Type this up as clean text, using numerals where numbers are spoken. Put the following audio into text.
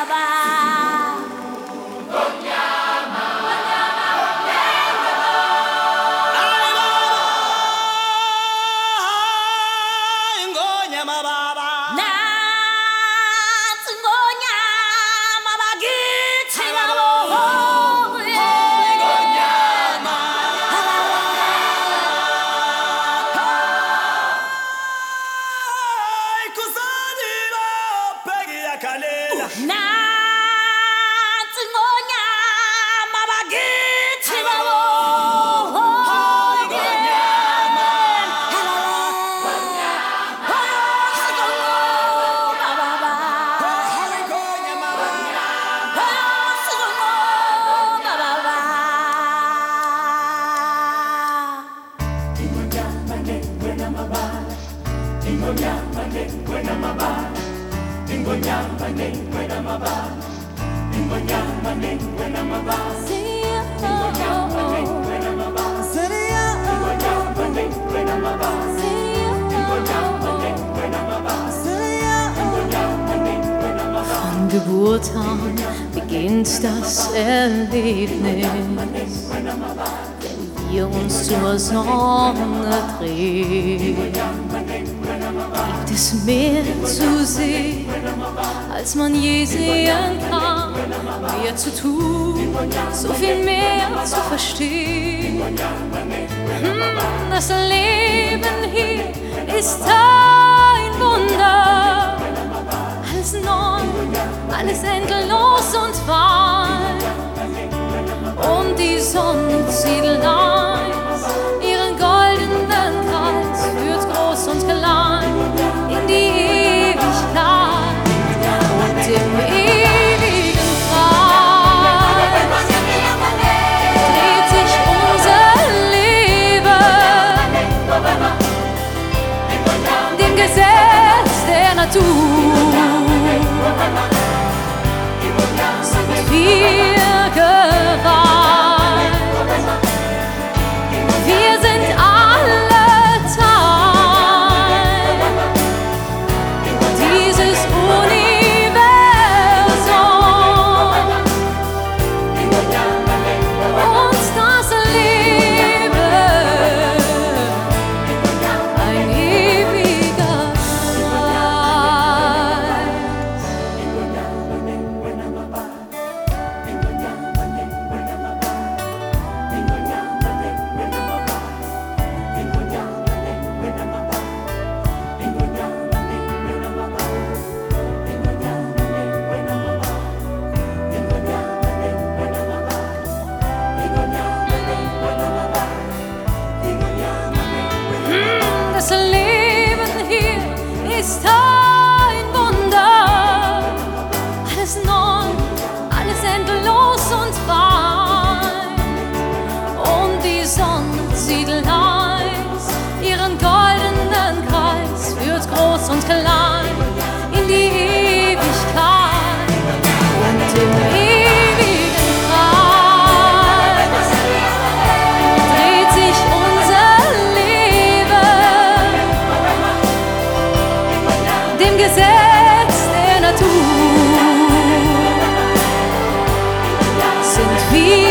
Von Geburt an beginnt das Erlebnis, wenn wir uns zur Sonne drehen. Gibt es mehr zu sehen, als man je sehen kann, mehr zu tun, so viel mehr zu verstehen. Das Leben hier ist ein Wunder, alles neu, alles endlos und weit. Und die Sonne zieht leis ihren goldenen Kreis, führt groß und klein in die Ewigkeit und im ewigen Kreis dreht sich unser Leben, dem Gesetz der Natur sind wir geweiht. Wir sind alle Teil dieses Universums. Und das Leben ein ewiger Das Leben hier ist ein Wunder, alles neu, alles endlos und weit. Und die Sonne zieht leis ihren goldenen Kreis, führt groß und klein in die Ewigkeit und im ewigen Kreis dreht sich unser Leben, dem Gesetz der Natur sind wir